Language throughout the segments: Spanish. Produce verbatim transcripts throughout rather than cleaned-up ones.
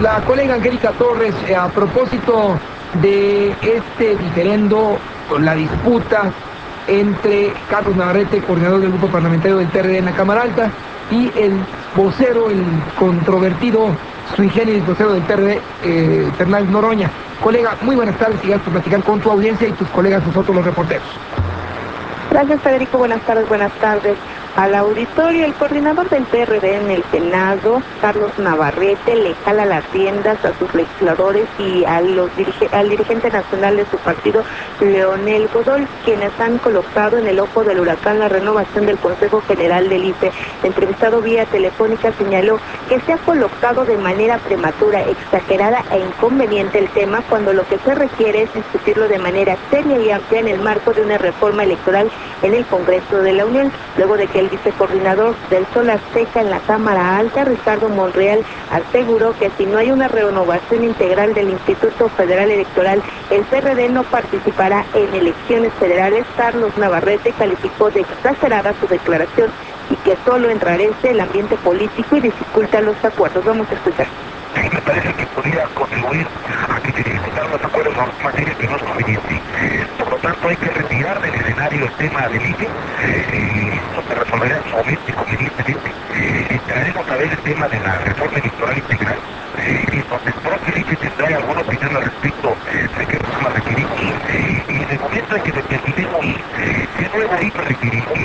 La colega Angélica Torres, eh, a propósito de este diferendo, la disputa entre Carlos Navarrete, coordinador del grupo parlamentario del P R D en la Cámara Alta, y el vocero, el controvertido sui generis vocero del P R D, eh, Fernández Noroña. Colega, muy buenas tardes y gracias por platicar con tu audiencia y tus colegas, nosotros los reporteros. Gracias, Federico. Buenas tardes, buenas tardes al auditorio. El coordinador del P R D en el Senado, Carlos Navarrete, le jala las riendas a sus legisladores y a los dirige al dirigente nacional de su partido, Leonel Godoy, quienes han colocado en el ojo del huracán la renovación del Consejo General del I F E. Entrevistado vía telefónica, señaló que se ha colocado de manera prematura, exagerada e inconveniente el tema, cuando lo que se requiere es discutirlo de manera seria y amplia en el marco de una reforma electoral en el Congreso de la Unión, luego de que el vicecoordinador del Sol Azteca en la Cámara Alta, Ricardo Monreal, aseguró que si no hay una renovación integral del Instituto Federal Electoral, el P R D no participará en elecciones federales. Carlos Navarrete calificó de exagerada su declaración y que solo enrarece el ambiente político y dificulta los acuerdos. Vamos a escuchar. Me parece que podría contribuir a que se discutan los acuerdos en materia que no es conveniente. Por lo tanto, hay que retirar del escenario el tema del I F E, eh, no se resolverá en su momento y convenientemente. Eh, traeremos a ver el tema de la reforma electoral integral, eh, donde el propio I F E tendrá alguna opinión al respecto de qué reforma requerimos. Y en el momento en que determinemos qué nuevo I F E requerimos,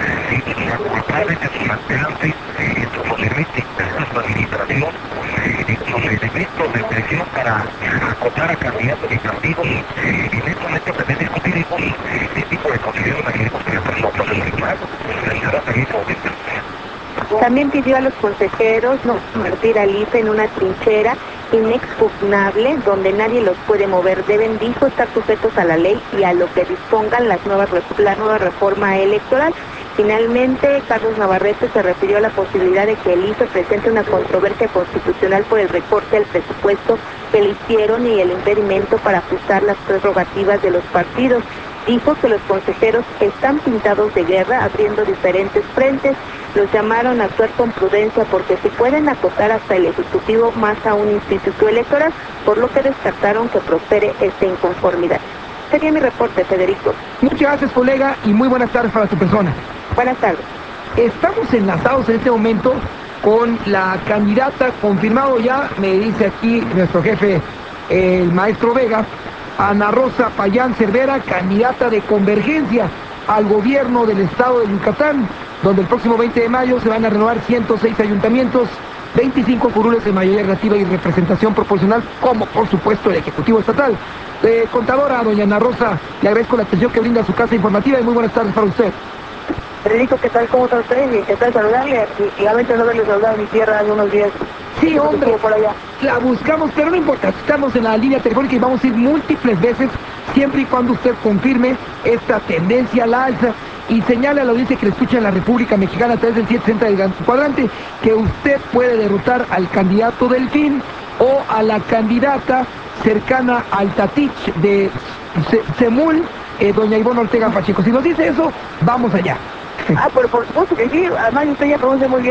y probablemente sus alcances, sus procedimientos internos de administración, los elementos de presión para acotar a candidatos y partidos, en este momento también discutiremos qué tipo de consideración queremos que el proceso electoral realizará también su momento. También pidió a los consejeros no convertir al I F E en una trinchera inexpugnable donde nadie los puede mover. Deben, dijo, estar sujetos a la ley y a lo que dispongan las nuevas la nueva reforma electoral. Finalmente, Carlos Navarrete se refirió a la posibilidad de que el I F E presente una controversia constitucional por el recorte al presupuesto que le hicieron y el impedimento para ajustar las prerrogativas de los partidos. Dijo que los consejeros están pintados de guerra, abriendo diferentes frentes. Los llamaron a actuar con prudencia porque si pueden acotar hasta el Ejecutivo, más a un instituto electoral, por lo que descartaron que prospere esta inconformidad. Sería mi reporte, Federico. Muchas gracias, colega, y muy buenas tardes para tu persona. Buenas tardes. Estamos enlazados en este momento con la candidata, confirmado ya, me dice aquí nuestro jefe, el maestro Vega, Ana Rosa Payán Cervera, candidata de Convergencia al gobierno del estado de Yucatán, donde el próximo veinte de mayo se van a renovar ciento seis ayuntamientos, veinticinco curules de mayoría relativa y representación proporcional, como por supuesto el Ejecutivo Estatal. Eh, contadora, doña Ana Rosa, le agradezco la atención que brinda a su casa informativa y muy buenas tardes para usted. Federico, ¿qué tal? ¿Cómo está usted? Y qué tal saludarle. Y lamento no haberle saludado a mi tierra hace unos días. Sí, hombre, por allá. La buscamos, pero no importa, estamos en la línea telefónica y vamos a ir múltiples veces, siempre y cuando usted confirme esta tendencia a la alza y señale a la audiencia que le escucha en la República Mexicana a través del setecientos sesenta del cuadrante que usted puede derrotar al candidato Delfín o a la candidata cercana al Tatich de Semul, eh, doña Ivonne Ortega Pacheco. Si nos dice eso, vamos allá. Ah, pero por supuesto que sí, además usted ya conoce muy bien